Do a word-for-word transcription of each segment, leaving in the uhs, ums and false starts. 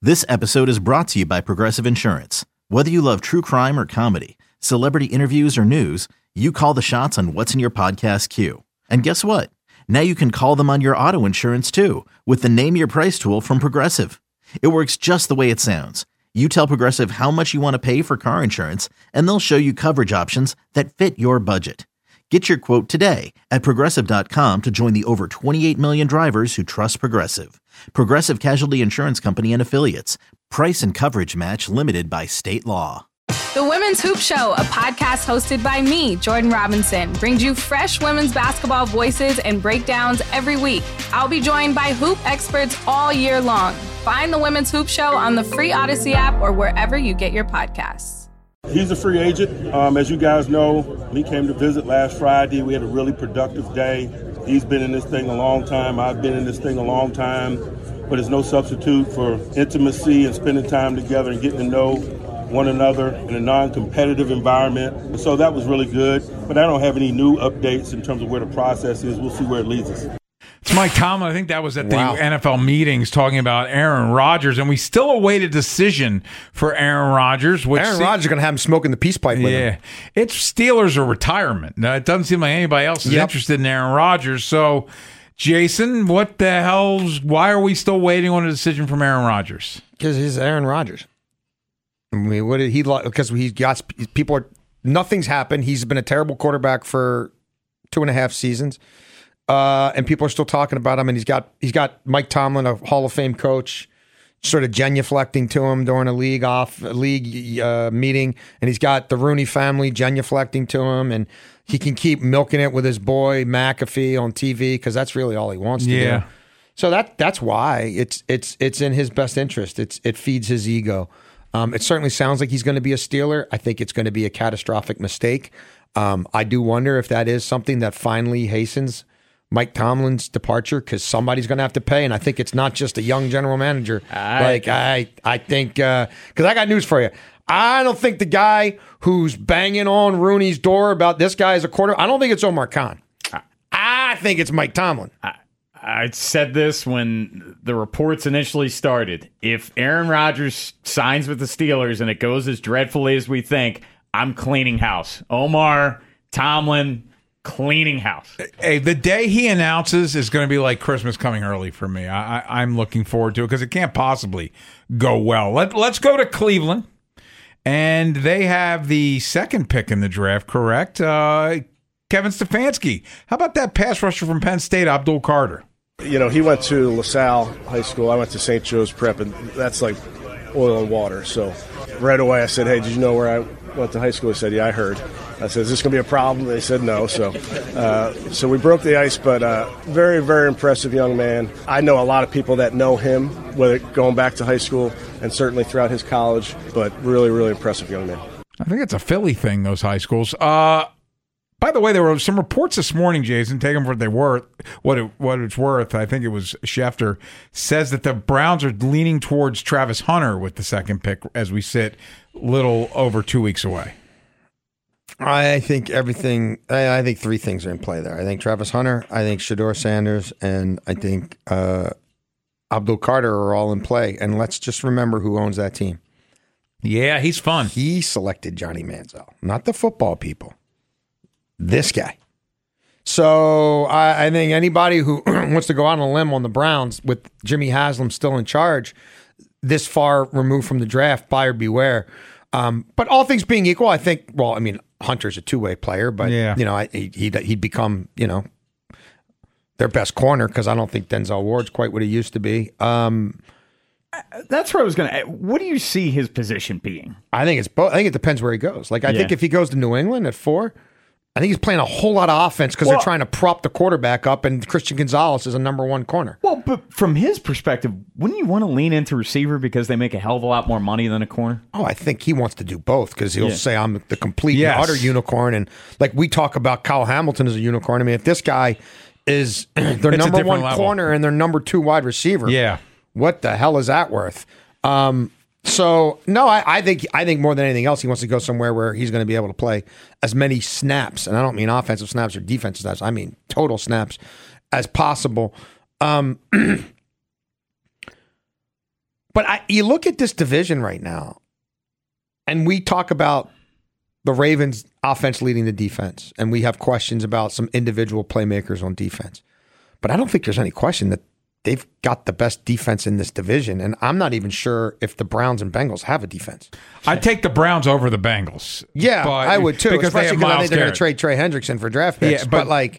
This episode is brought to you by Progressive Insurance. Whether you love true crime or comedy, celebrity interviews or news, you call the shots on what's in your podcast queue. And guess what? Now you can call them on your auto insurance too with the Name Your Price tool from Progressive. It works just the way it sounds. You tell Progressive how much you want to pay for car insurance, and they'll show you coverage options that fit your budget. Get your quote today at Progressive dot com to join the over twenty-eight million drivers who trust Progressive. Progressive Casualty Insurance Company and Affiliates. Price and coverage match limited by state law. The Women's Hoop Show, a podcast hosted by me, Jordan Robinson, brings you fresh women's basketball voices and breakdowns every week. I'll be joined by hoop experts all year long. Find the Women's Hoop Show on the free Odyssey app or wherever you get your podcasts. He's a free agent. Um, as you guys know, he came to visit last Friday. We had a really productive day. He's been in this thing a long time. I've been in this thing a long time. But it's no substitute for intimacy and spending time together and getting to know one another in a non-competitive environment. So that was really good. But I don't have any new updates in terms of where the process is. We'll see where it leads us. It's Mike Tomlin. I think that was at the Wow. N F L meetings talking about Aaron Rodgers, and we still await a decision for Aaron Rodgers. Which Aaron se- Rodgers is going to have him smoking the peace pipe with Yeah. him. It's Steelers or retirement. Now, it doesn't seem like anybody else is Yep. interested in Aaron Rodgers. So, Jason, what the hell's, why are we still waiting on a decision from Aaron Rodgers? Because he's Aaron Rodgers. I mean, what did he like? Because he's got people are, nothing's happened. He's been a terrible quarterback for two and a half seasons. Uh, and people are still talking about him, and he's got he's got Mike Tomlin, a Hall of Fame coach, sort of genuflecting to him during a league off a league uh, meeting, and he's got the Rooney family genuflecting to him, and he can keep milking it with his boy McAfee on T V because that's really all he wants to Yeah. do. So that that's why it's it's it's in his best interest. It's it feeds his ego. Um, it certainly sounds like he's going to be a Steeler. I think it's going to be a catastrophic mistake. Um, I do wonder if that is something that finally hastens Mike Tomlin's departure, because somebody's going to have to pay, and I think it's not just a young general manager. I, like I, I think because uh, I got news for you. I don't think the guy who's banging on Rooney's door about this guy as a quarter. I don't think it's Omar Khan. I think it's Mike Tomlin. I, I said this when the reports initially started. If Aaron Rodgers signs with the Steelers and it goes as dreadfully as we think, I'm cleaning house. Omar, Tomlin. Cleaning house. Hey, the day he announces is going to be like Christmas coming early for me. I, I, I'm looking forward to it because it can't possibly go well. Let, let's go to Cleveland. And they have the second pick in the draft, correct? Uh, Kevin Stefanski. How about that pass rusher from Penn State, Abdul Carter? You know, he went to LaSalle High School. I went to Saint Joe's Prep, and that's like oil and water. So right away I said, hey, did you know where I went to high school? He said, yeah, I heard. I said, is this going to be a problem? They said no. So uh, so we broke the ice, but uh, very, very impressive young man. I know a lot of people that know him, whether going back to high school and certainly throughout his college, but really, really impressive young man. I think it's a Philly thing, those high schools. Uh, by the way, there were some reports this morning, Jason, take them for what they were, what, it, what it's worth. I think it was Schefter, says that the Browns are leaning towards Travis Hunter with the second pick as we sit little over two weeks away. I think everything. I, I think three things are in play there. I think Travis Hunter, I think Shedeur Sanders, and I think uh, Abdul Carter are all in play. And let's just remember who owns that team. Yeah, he's fun. He selected Johnny Manziel, not the football people. This guy. So I, I think anybody who wants to go out on a limb on the Browns with Jimmy Haslam still in charge, this far removed from the draft, buyer beware. Um, but all things being equal, I think. Well, I mean, Hunter's a two-way player, but yeah. you know, I, he, he'd, he'd become, you know, their best corner because I don't think Denzel Ward's quite what he used to be. Um, That's where I was going to. What do you see his position being? I think it's both. I think it depends where he goes. Like I Yeah. think if he goes to New England at four, I think he's playing a whole lot of offense because Well- they're trying to prop the quarterback up, and Christian Gonzalez is a number one corner. Well, but from his perspective, wouldn't you want to lean into receiver because they make a hell of a lot more money than a corner? Oh, I think he wants to do both because he'll Yeah. say I'm the complete Yes. and utter unicorn. And like we talk about Kyle Hamilton as a unicorn. I mean, if this guy is their It's a number different one level. corner and their number two wide receiver, Yeah. what the hell is that worth? Um, so no, I, I think I think more than anything else, he wants to go somewhere where he's going to be able to play as many snaps, and I don't mean offensive snaps or defensive snaps. I mean total snaps as possible. Um, But I, you look at this division right now, and we talk about the Ravens' offense leading the defense, and we have questions about some individual playmakers on defense. But I don't think there's any question that they've got the best defense in this division, and I'm not even sure if the Browns and Bengals have a defense. I'd take the Browns over the Bengals. Yeah, but, I would too, because especially they have because I Myles think they're going Garrett. to trade Trey Hendrickson for draft picks. Yeah, but, but- like,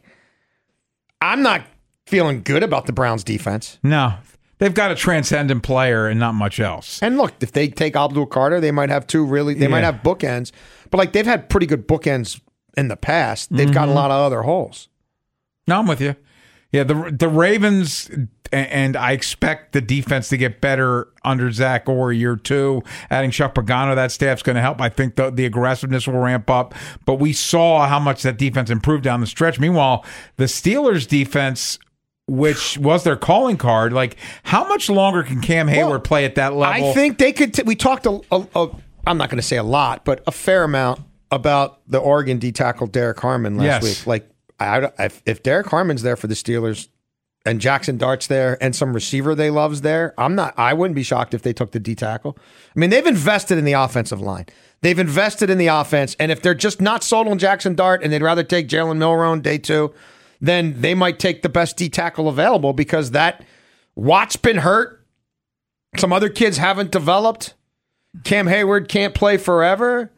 I'm not feeling good about the Browns' defense. No, they've got a transcendent player and not much else. And look, if they take Abdul Carter, they might have two really. They Yeah. might have bookends, but like they've had pretty good bookends in the past. They've got a lot of other holes. No, I'm with you. Yeah, the the Ravens, and I expect the defense to get better under Zach Orr year two. Adding Chuck Pagano, that staff's going to help. I think the, the aggressiveness will ramp up. But we saw how much that defense improved down the stretch. Meanwhile, the Steelers' defense, which was their calling card, like how much longer can Cam Hayward Well, play at that level? I think they could. T- we talked a, a, a. I'm not going to say a lot, but a fair amount about the Oregon D tackle Derek Harmon last Yes. week. Like, I, if, if Derek Harmon's there for the Steelers, and Jackson Dart's there, and some receiver they love's there, I'm not. I wouldn't be shocked if they took the D tackle. I mean, they've invested in the offensive line. They've invested in the offense, and if they're just not sold on Jackson Dart and they'd rather take Jalen Milroe day two, then they might take the best D tackle available because that Watt's been hurt. Some other kids haven't developed. Cam Hayward can't play forever.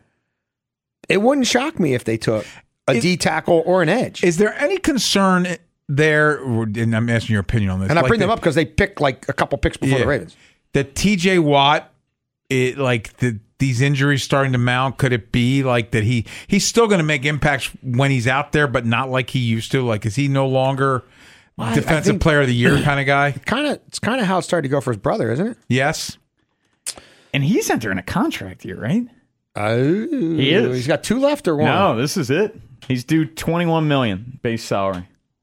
It wouldn't shock me if they took a Is- D tackle or an edge. Is there any concern there? And I'm asking your opinion on this. And I like bring them the- up because they picked like a couple picks before Yeah. the Ravens. that T J Watt, it like the these injuries starting to mount. Could it be like that he he's still going to make impacts when he's out there, but not like he used to? Like, is he no longer I- I defensive think- player of the year kind of guy? Kind of, it's kind of how it started to go for his brother, isn't it? Yes. And he's entering a contract year, right? Oh, He is. He's got two left or one. No, this is it. He's due twenty-one million dollars base salary.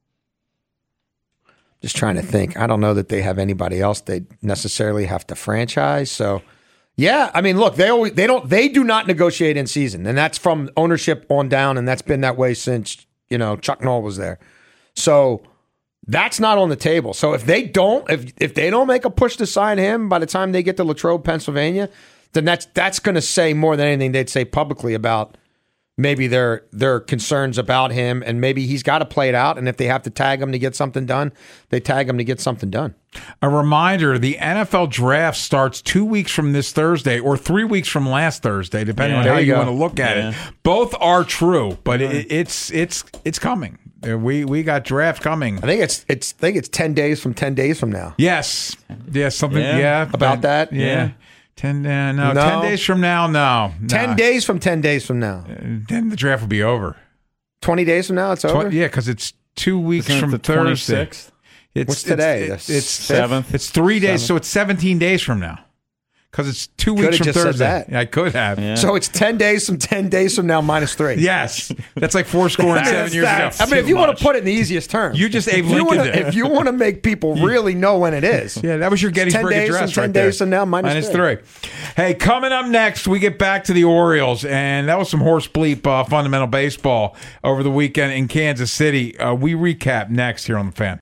Just trying to think. I don't know that they have anybody else they necessarily have to franchise. So, yeah, I mean, look, they always they don't they do not negotiate in season, and that's from ownership on down, and that's been that way since you know Chuck Noll was there. So that's not on the table. So if they don't if if they don't make a push to sign him by the time they get to Latrobe, Pennsylvania, then that's that's going to say more than anything they'd say publicly about maybe their their concerns about him, and maybe he's got to play it out. And if they have to tag him to get something done, they tag him to get something done. A reminder, the N F L draft starts two weeks from this Thursday or three weeks from last Thursday, depending Yeah. on There how you you go. want to look at Yeah. it. Both are true, but it, it's it's it's coming. Uh, We we got draft coming. I think it's it's I think it's ten days from ten days from now. Yes. Yeah, something Yeah. yeah. About that? Yeah. Yeah. Ten uh, no, No. ten days from now, no. Ten Nah. days from ten days from now. Then the draft will be over. Twenty days from now, it's Tw- over. yeah, because it's two weeks Isn't it from the Thursday. twenty-sixth? It's, What's today? It's, The it's, it's fifth? Seventh? It's three days, so it's seventeen days from now. Because it's two weeks Could've from just said Thursday. that. Yeah, I could have. Yeah. So it's ten days from ten days from now minus three. Yes, that's like four score and seven years ago. I mean, if too you want much. to put it in the easiest terms, You just Abe if you Lincoln wanna- did. If you want to make people really know when it is, Yeah, that was your Gettysburg ten days Address from right ten there. days from now, minus three. Hey, coming up next, we get back to the Orioles, and that was some horse bleep uh, fundamental baseball over the weekend in Kansas City. Uh, we recap next here on The Fan.